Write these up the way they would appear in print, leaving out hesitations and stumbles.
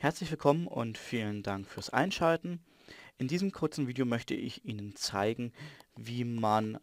Herzlich willkommen und vielen Dank fürs Einschalten. In diesem kurzen Video möchte ich Ihnen zeigen, wie man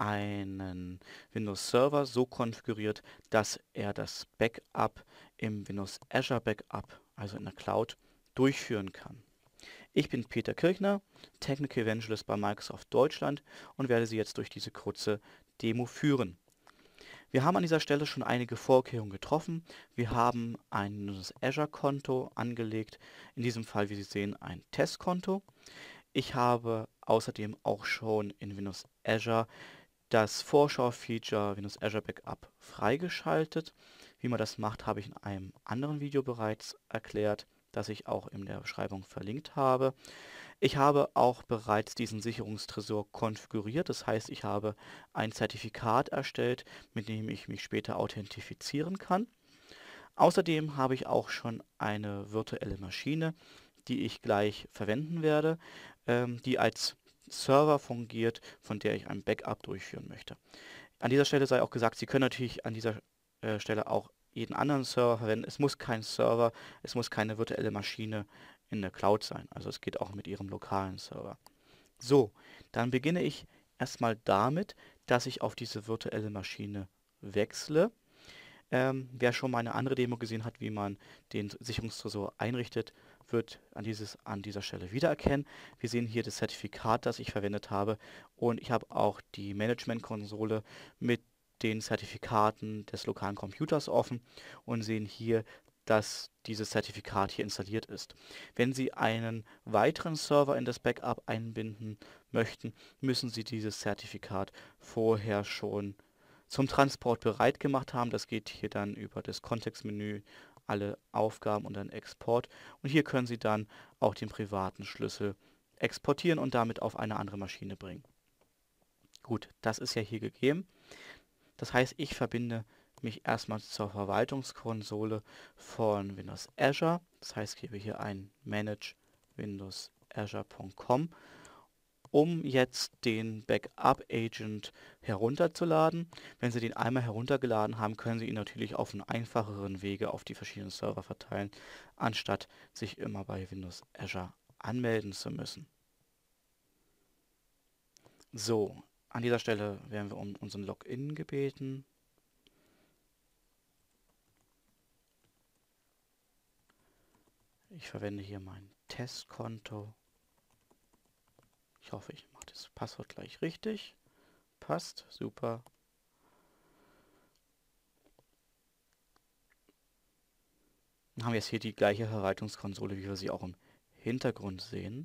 einen Windows Server so konfiguriert, dass er das Backup im Windows Azure Backup, also in der Cloud, durchführen kann. Ich bin Peter Kirchner, Technical Evangelist bei Microsoft Deutschland und werde Sie jetzt durch diese kurze Demo führen. Wir haben an dieser Stelle schon einige Vorkehrungen getroffen. Wir haben ein Windows Azure-Konto angelegt, in diesem Fall, wie Sie sehen, ein Testkonto. Ich habe außerdem auch schon in Windows Azure das Vorschau-Feature Windows Azure Backup freigeschaltet. Wie man das macht, habe ich in einem anderen Video bereits erklärt, das ich auch in der Beschreibung verlinkt habe. Ich habe auch bereits diesen Sicherungstresor konfiguriert, das heißt, ich habe ein Zertifikat erstellt, mit dem ich mich später authentifizieren kann. Außerdem habe ich auch schon eine virtuelle Maschine, die ich gleich verwenden werde, die als Server fungiert, von der ich ein Backup durchführen möchte. An dieser Stelle sei auch gesagt, Sie können natürlich an dieser Stelle auch jeden anderen Server verwenden. Es muss kein Server, es muss keine virtuelle Maschine in der Cloud sein. Also es geht auch mit Ihrem lokalen Server. So, dann beginne ich erstmal damit, dass ich auf diese virtuelle Maschine wechsle. Wer schon mal eine andere Demo gesehen hat, wie man den Sicherungstresor einrichtet, wird an dieser Stelle wiedererkennen. Wir sehen hier das Zertifikat, das ich verwendet habe, und ich habe auch die Management-Konsole mit den Zertifikaten des lokalen Computers offen und sehen hier, dass dieses Zertifikat hier installiert ist. Wenn Sie einen weiteren Server in das Backup einbinden möchten, müssen Sie dieses Zertifikat vorher schon zum Transport bereit gemacht haben. Das geht hier dann über das Kontextmenü, alle Aufgaben und dann Export. Und hier können Sie dann auch den privaten Schlüssel exportieren und damit auf eine andere Maschine bringen. Gut, das ist ja hier gegeben. Das heißt, ich verbinde mich erstmal zur Verwaltungskonsole von Windows Azure. Das heißt, ich gebe hier ein manage-windows-azure.com, um jetzt den Backup-Agent herunterzuladen. Wenn Sie den einmal heruntergeladen haben, können Sie ihn natürlich auf einen einfacheren Wege auf die verschiedenen Server verteilen, anstatt sich immer bei Windows Azure anmelden zu müssen. So, an dieser Stelle werden wir um unseren Login gebeten. Ich verwende hier mein Testkonto. Ich hoffe, ich mache das Passwort gleich richtig. Passt, super. Dann haben wir jetzt hier die gleiche Verwaltungskonsole, wie wir sie auch im Hintergrund sehen.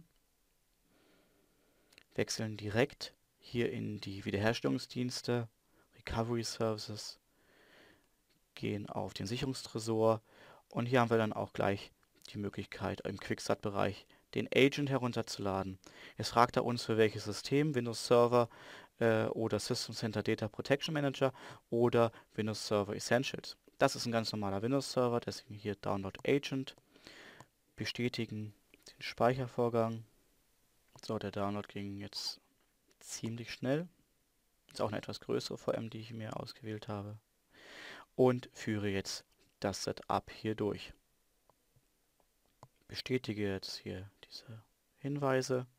Wechseln direkt hier in die Wiederherstellungsdienste, Recovery Services, gehen auf den Sicherungstresor und hier haben wir dann auch gleich die Möglichkeit, im Quickstart-Bereich den Agent herunterzuladen. Jetzt fragt er uns, für welches System, Windows Server oder System Center Data Protection Manager oder Windows Server Essentials. Das ist ein ganz normaler Windows Server, deswegen hier Download Agent, bestätigen den Speichervorgang. So, der Download ging jetzt ziemlich schnell. Ist auch eine etwas größere VM, die ich mir ausgewählt habe. Und führe jetzt das Setup hier durch. Bestätige jetzt hier diese Hinweise.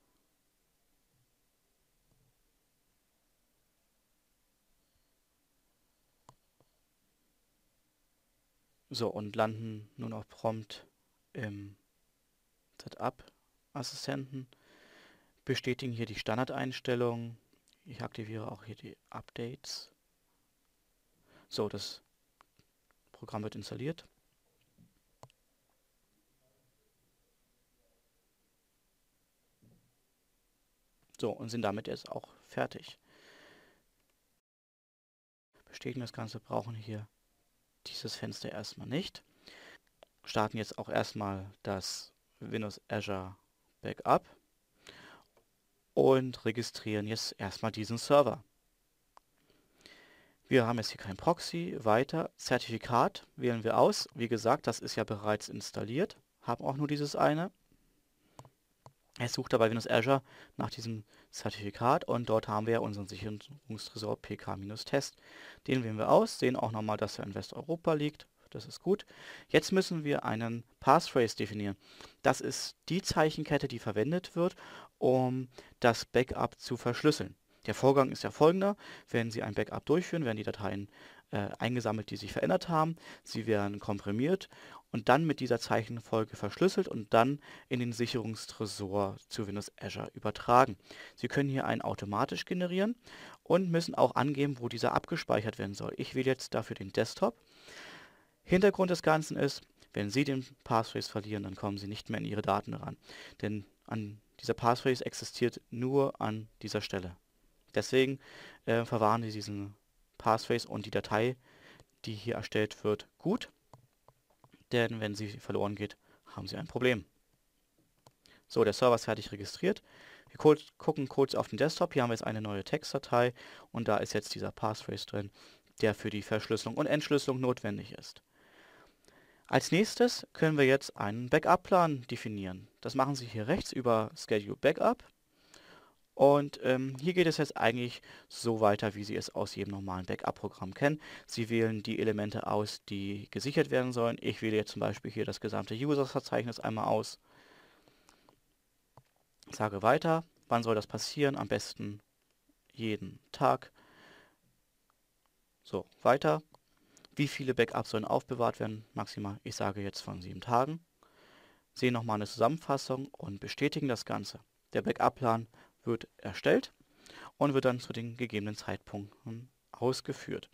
So, und landen nun auch prompt im Setup-Assistenten. Bestätigen hier die Standardeinstellungen. Ich aktiviere auch hier die Updates. So, das Programm wird installiert. So, und sind damit jetzt auch fertig. Bestätigen das Ganze, brauchen hier dieses Fenster erstmal nicht. Starten jetzt auch erstmal das Windows Azure Backup und registrieren jetzt erstmal diesen Server. Wir haben jetzt hier kein Proxy, weiter, Zertifikat wählen wir aus. Wie gesagt, das ist ja bereits installiert, haben auch nur dieses eine. Es sucht dabei Windows Azure nach diesem Zertifikat und dort haben wir ja unseren Sicherungstresor PK-Test. Den wählen wir aus, sehen auch nochmal, dass er in Westeuropa liegt, Das ist gut. Jetzt müssen wir einen Passphrase definieren. Das ist die Zeichenkette, die verwendet wird, um das Backup zu verschlüsseln. Der Vorgang ist ja folgender. Wenn Sie ein Backup durchführen, werden die Dateien eingesammelt, die sich verändert haben. Sie werden komprimiert und dann mit dieser Zeichenfolge verschlüsselt und dann in den Sicherungstresor zu Windows Azure übertragen. Sie können hier einen automatisch generieren und müssen auch angeben, wo dieser abgespeichert werden soll. Ich wähle jetzt dafür den Desktop. Hintergrund des Ganzen ist, wenn Sie den Passphrase verlieren, dann kommen Sie nicht mehr in Ihre Daten ran. Denn dieser Passphrase existiert nur an dieser Stelle. Deswegen verwahren Sie diesen Passphrase und die Datei, die hier erstellt wird, gut. Denn wenn sie verloren geht, haben Sie ein Problem. So, der Server ist fertig registriert. Wir gucken kurz auf den Desktop. Hier haben wir jetzt eine neue Textdatei und da ist jetzt dieser Passphrase drin, der für die Verschlüsselung und Entschlüsselung notwendig ist. Als nächstes können wir jetzt einen Backup-Plan definieren. Das machen Sie hier rechts über Schedule Backup. Und hier geht es jetzt eigentlich so weiter, wie Sie es aus jedem normalen Backup-Programm kennen. Sie wählen die Elemente aus, die gesichert werden sollen. Ich wähle jetzt zum Beispiel hier das gesamte User-Verzeichnis einmal aus. Sage weiter. Wann soll das passieren? Am besten jeden Tag. So, weiter. Wie viele Backups sollen aufbewahrt werden? Maximal, ich sage jetzt von 7 Tagen. Sehen nochmal eine Zusammenfassung und bestätigen das Ganze. Der Backup-Plan wird erstellt und wird dann zu den gegebenen Zeitpunkten ausgeführt.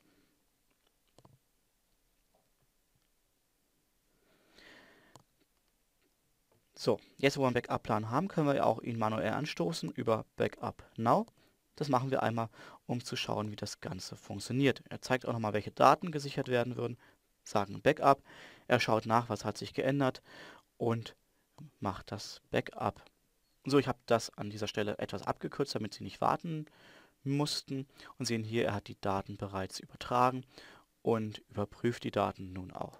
So, jetzt wo wir einen Backup-Plan haben, können wir auch ihn manuell anstoßen über Backup Now. Das machen wir einmal, um zu schauen, wie das Ganze funktioniert. Er zeigt auch nochmal, welche Daten gesichert werden würden, sagen Backup. Er schaut nach, was hat sich geändert und macht das Backup. So, ich habe das an dieser Stelle etwas abgekürzt, damit Sie nicht warten mussten. Und sehen hier, er hat die Daten bereits übertragen und überprüft die Daten nun auch.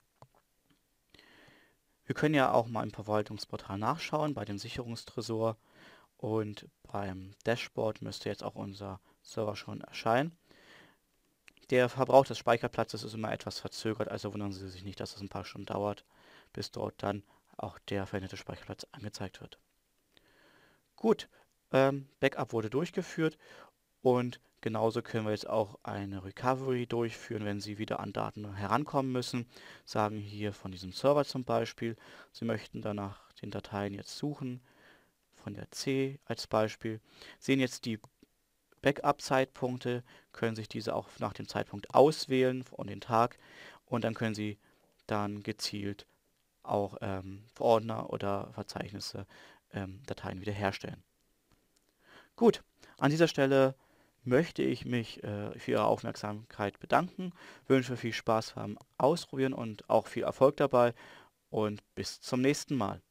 Wir können ja auch mal im Verwaltungsportal nachschauen, bei dem Sicherungstresor und beim Dashboard müsste jetzt auch unser Server schon erscheinen. Der Verbrauch des Speicherplatzes ist immer etwas verzögert, also wundern Sie sich nicht, dass es ein paar Stunden dauert, bis dort dann auch der verwendete Speicherplatz angezeigt wird. Gut, Backup wurde durchgeführt und genauso können wir jetzt auch eine Recovery durchführen, wenn Sie wieder an Daten herankommen müssen. Sagen hier von diesem Server zum Beispiel, Sie möchten danach den Dateien jetzt suchen, von der C als Beispiel. Sehen jetzt die Backup-Zeitpunkte, können sich diese auch nach dem Zeitpunkt auswählen und den Tag und dann können Sie dann gezielt auch Ordner oder Verzeichnisse, Dateien wiederherstellen. Gut, an dieser Stelle möchte ich mich für Ihre Aufmerksamkeit bedanken, wünsche viel Spaß beim Ausprobieren und auch viel Erfolg dabei und bis zum nächsten Mal.